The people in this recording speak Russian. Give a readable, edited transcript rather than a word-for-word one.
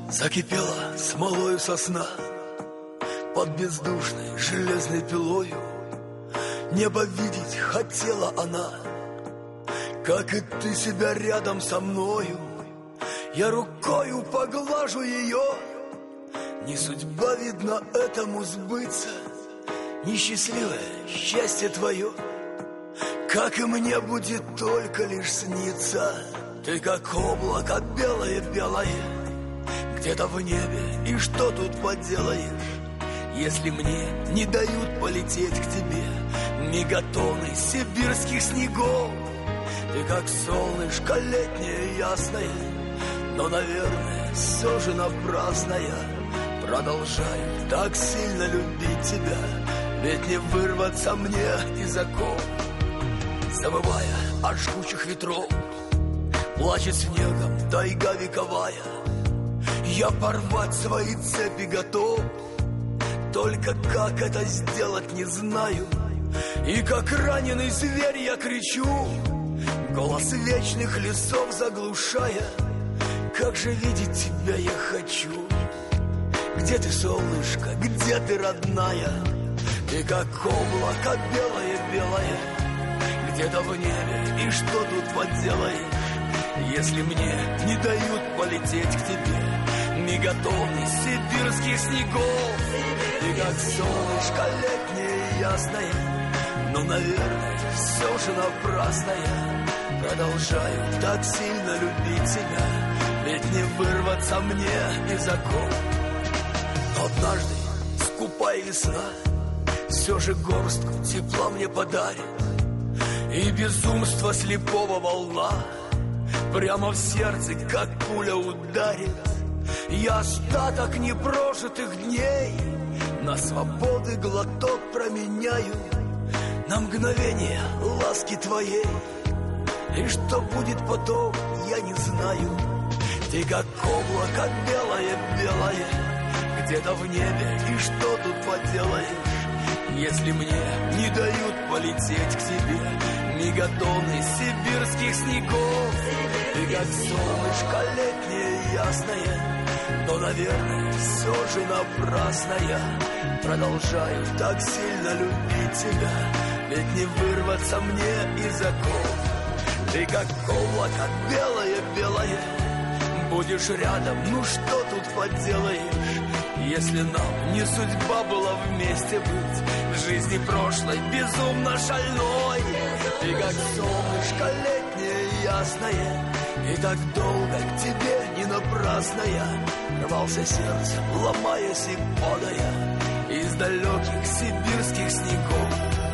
Закипела смолою сосна под бездушной железной пилою. Небо видеть хотела она, как и ты себя рядом со мною. Я рукою поглажу ее, не судьба, видно, этому сбыться. Несчастливое счастье твое, как и мне, будет только лишь сниться. Ты как облако белое-белое, где-то в небе, и что тут поделаешь, если мне не дают полететь к тебе мегатонны сибирских снегов. Ты как солнышко летнее ясное, но, наверное, все же напрасное. Продолжаю так сильно любить тебя, ведь не вырваться мне из оков. Забывая от жгучих ветров, плачет снегом тайга вековая. Я порвать свои цепи готов, только как это сделать не знаю. И как раненый зверь я кричу, голос вечных лесов заглушая: как же видеть тебя я хочу. Где ты, солнышко, где ты, родная? Ты как облако белое-белое, где-то в небе, и что тут поделаешь, если мне не дают полететь к тебе мегатонны сибирских снегов. Ты как солнышко летнее ясное, но, наверное, все же напрасное. Продолжаю так сильно любить тебя, ведь не вырваться мне из оков. Но однажды скупая весна все же горстку тепла мне подарит, и безумство слепого волна прямо в сердце, как пуля, ударит. Я остаток непрожитых дней на свободы глоток променяю, на мгновение ласки твоей. И что будет потом, я не знаю. Ты как облако белое-белое, где-то в небе, и что тут поделаешь, если мне не дают полететь к тебе мегатонны сибирских снегов. Ты как солнышко летнее ясное, но, наверное, все же напрасное. Продолжаю так сильно любить тебя, ведь не вырваться мне из оков. Ты как облако белое-белое, будешь рядом, ну что тут поделаешь, если нам не судьба была вместе быть в жизни прошлой безумно шальной. Ты как солнышко летнее ясное, и так долго к тебе не напрасно я рвался сердцем, ломаясь и падая из далеких сибирских снегов.